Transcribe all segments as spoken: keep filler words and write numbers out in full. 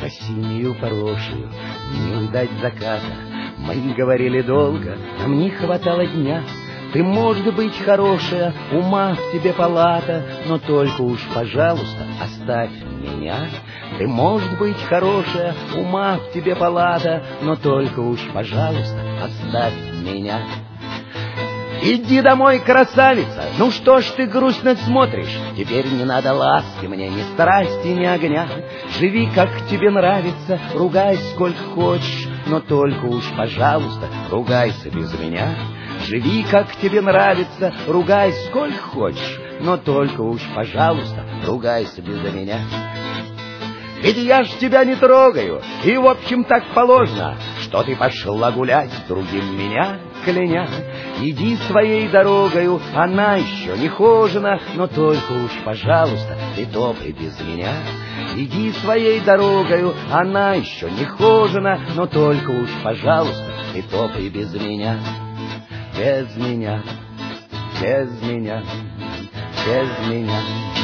осеннюю поросшую, не увидать заката. Мы говорили долго, нам не хватало дня. Ты, может быть, хорошая, ума в тебе палата, но только уж, пожалуйста, оставь меня. Ты, может быть, хорошая, ума в тебе палата, но только уж, пожалуйста, оставь меня. Иди домой, красавица, ну что ж ты грустно смотришь? Теперь не надо ласки мне, ни страсти, ни огня. Живи, как тебе нравится, ругай сколько хочешь, но только уж, пожалуйста, ругайся без меня. Живи, как тебе нравится, ругай сколько хочешь, но только уж, пожалуйста, ругайся без меня. Ведь я ж тебя не трогаю, и в общем так положено, что ты пошла гулять с другим меня, кляня. Иди своей дорогою, она еще не хожена, но только уж, пожалуйста, ты топай без меня. Иди своей дорогою, она еще не хожена, но только уж, пожалуйста, ты топай без меня. Без меня, без меня, без меня.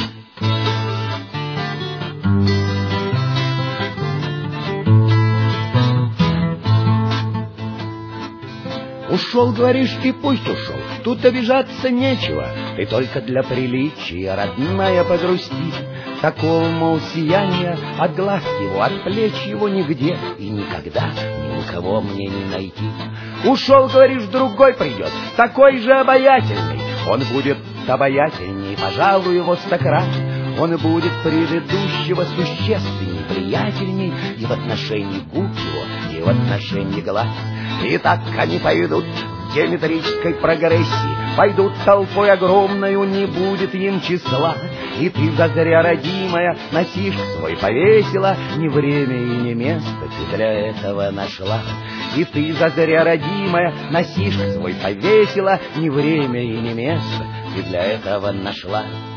Ушел, говоришь, и пусть ушел, тут обижаться нечего. Ты только для приличия, родная, погрусти. Такого, мол, сияния от глаз его, от плеч его нигде и никогда ни у кого мне не найти. Ушел, говоришь, другой придет, такой же обаятельный. Он будет обаятельней, пожалуй, его стократ. Он будет предыдущего существенней, приятельней и в отношении губ его, и в отношении глаз. И так они пойдут в геометрической прогрессии, пойдут толпой огромною, не будет им числа. И ты зазря, родимая, носишь свой повесила, ни время и ни место ты для этого нашла. И ты зазря, родимая, носишь свой повесила, ни время и ни место ты для этого нашла.